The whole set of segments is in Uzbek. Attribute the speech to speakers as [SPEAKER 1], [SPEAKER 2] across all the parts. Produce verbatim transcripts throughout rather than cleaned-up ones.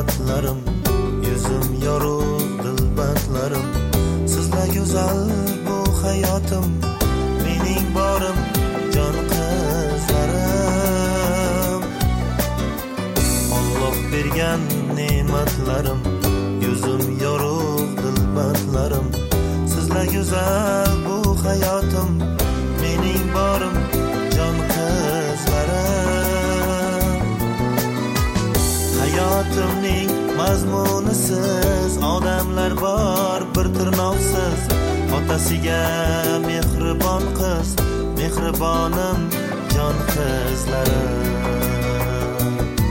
[SPEAKER 1] ne'matlarim, yuzim yorug' dilbandlarim, sizlar go'zal bu hayotim, mening borim jon qizlarim. Alloh bergan ne'matlarim, yuzim yorug' dilbandlarim, sizlar go'zal bu hayotim, mening borim jon qizlarim. Hayotimning mazmunisiz odamlar bor bir tirnoqsiz, otasiga mehribon qiz, mehribonim jon qizlarim.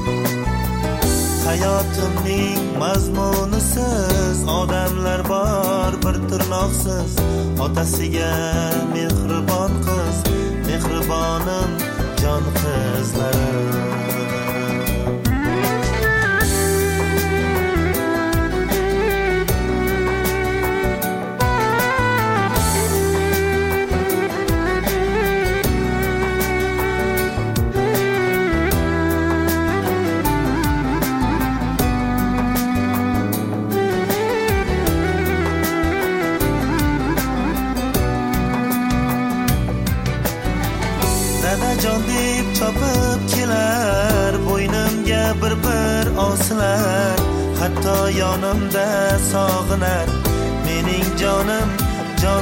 [SPEAKER 1] Hayotimning mazmunisiz odamlar bor bir tirnoqsiz, otasiga mehribon qiz, mehribonim jon qizlarim. Dadajon deb chopib kelar, bo'ynimga bir-bir osilar, hatto yonimda sog'inar mening jonim jon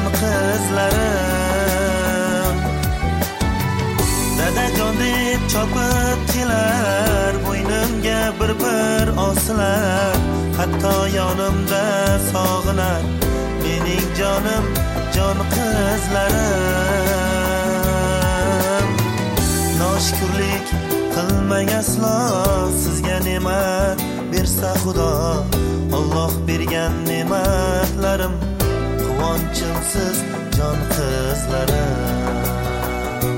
[SPEAKER 1] qizlarim. Dadajon deb chopib kelar, bo'ynimga bir-bir osilar, hatto yonimda sog'inar mening jonim jon qizlarim. Noshkurlik qilmang aslo, sizga ne'mat bersa Xudo, Alloh bergan ne'matlarim, quvonchimsiz jon qizlarim.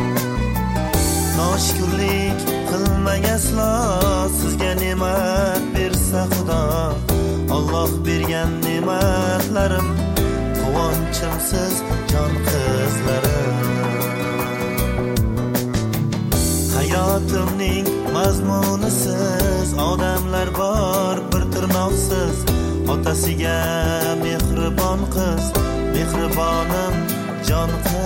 [SPEAKER 1] Noshkurlik qilmang aslo, sizga ne'mat bersa Xudo, Alloh bergan ne'matlarim, quvonchimsiz jon qizlarim. Hayotimning mazmunisiz odamlar bor bir tirnoqsiz, otasiga mehribon qiz, mehribonim jon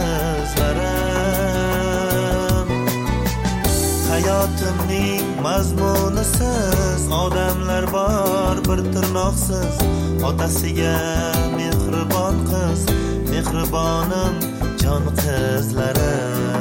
[SPEAKER 1] qizlarim. Hayotimning mazmunisiz odamlar bor bir tirnoqsiz, otasiga mehribon qiz, mehribonim jon qizlarim.